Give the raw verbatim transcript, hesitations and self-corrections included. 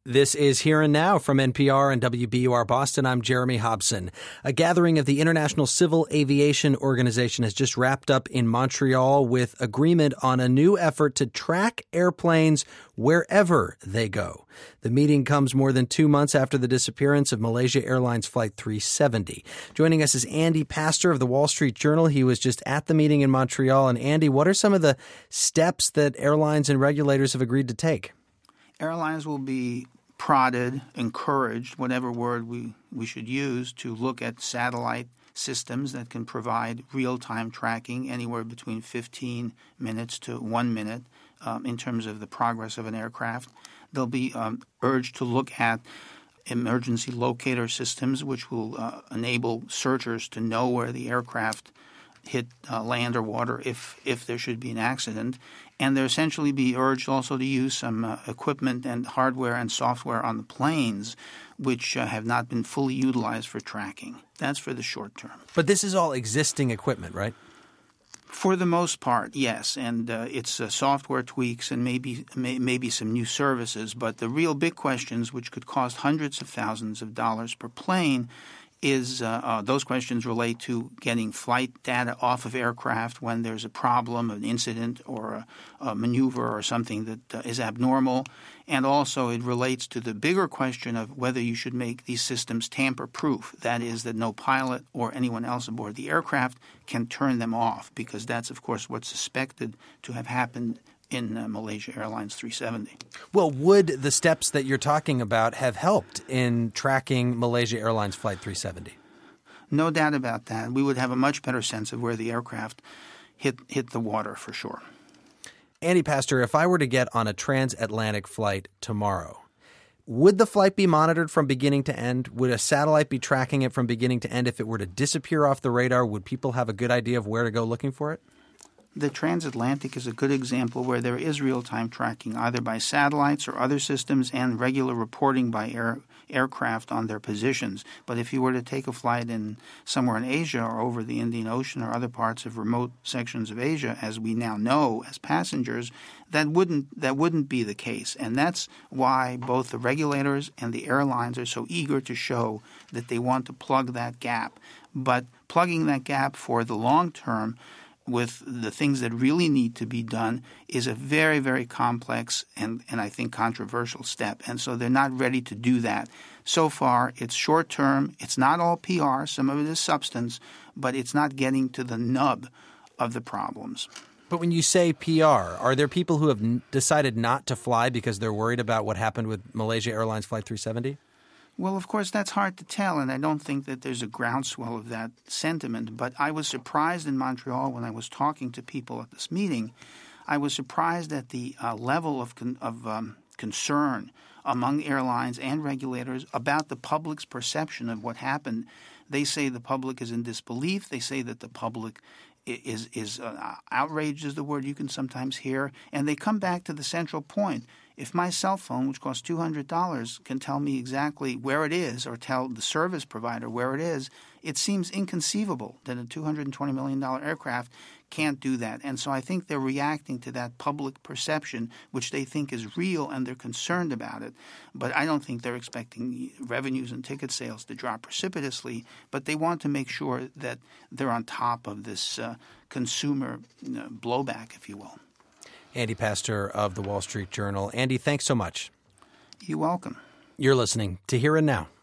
This is Here and Now from N P R and W B U R Boston. I'm Jeremy Hobson. A gathering of the International Civil Aviation Organization has just wrapped up in Montreal with agreement on a new effort to track airplanes wherever they go. The meeting comes more than two months after the disappearance of Malaysia Airlines Flight three seventy. Joining us is Andy Pastor of the Wall Street Journal. He was just at the meeting in Montreal. And Andy, what are some of the steps that airlines and regulators have agreed to take? Airlines will be prodded, encouraged, whatever word we, we should use, to look at satellite systems that can provide real-time tracking anywhere between fifteen minutes to one minute um, in terms of the progress of an aircraft. They'll be um, urged to look at emergency locator systems, which will uh, enable searchers to know where the aircraft hit uh, land or water if if there should be an accident. And they'll essentially be urged also to use some uh, equipment and hardware and software on the planes which uh, have not been fully utilized for tracking. That's for the short term. But this is all existing equipment, right? For the most part, yes. And uh, it's uh, software tweaks and maybe may, maybe some new services. But the real big questions, which could cost hundreds of thousands of dollars per plane, is uh, uh, those questions relate to getting flight data off of aircraft when there's a problem, an incident, or a, a maneuver or something that uh, is abnormal. And also it relates to the bigger question of whether you should make these systems tamper-proof. That is, that no pilot or anyone else aboard the aircraft can turn them off, because that's, of course, what's suspected to have happened in uh, Malaysia Airlines three seventy. Well, would the steps that you're talking about have helped in tracking Malaysia Airlines Flight three seventy? No doubt about that. We would have a much better sense of where the aircraft hit hit the water for sure. Andy Pastor, if I were to get on a transatlantic flight tomorrow, would the flight be monitored from beginning to end? Would a satellite be tracking it from beginning to end? If it were to disappear off the radar, would people have a good idea of where to go looking for it? The transatlantic is a good example where there is real-time tracking, either by satellites or other systems, and regular reporting by air, aircraft on their positions. But if you were to take a flight in somewhere in Asia or over the Indian Ocean or other parts of remote sections of Asia, as we now know as passengers, that wouldn't that wouldn't be the case. And that's why both the regulators and the airlines are so eager to show that they want to plug that gap. But plugging that gap for the long term with the things that really need to be done is a very, very complex and, and I think controversial step. And so they're not ready to do that. So far, it's short term. It's not all P R. Some of it is substance, but it's not getting to the nub of the problems. But when you say P R, are there people who have n- decided not to fly because they're worried about what happened with Malaysia Airlines Flight three seventy? Well, of course, that's hard to tell, and I don't think that there's a groundswell of that sentiment. But I was surprised in Montreal when I was talking to people at this meeting. I was surprised at the uh, level of, con- of um, concern among airlines and regulators about the public's perception of what happened. They say the public is in disbelief. They say that the public is, is uh, outraged is the word you can sometimes hear. And they come back to the central point. If my cell phone, which costs two hundred dollars, can tell me exactly where it is or tell the service provider where it is, it seems inconceivable that a two hundred twenty million dollars aircraft can't do that. And so I think they're reacting to that public perception, which they think is real, and they're concerned about it. But I don't think they're expecting revenues and ticket sales to drop precipitously, but they want to make sure that they're on top of this uh, consumer you know, blowback, if you will. Andy Pastor of the Wall Street Journal. Andy, thanks so much. You're welcome. You're listening to Here and Now.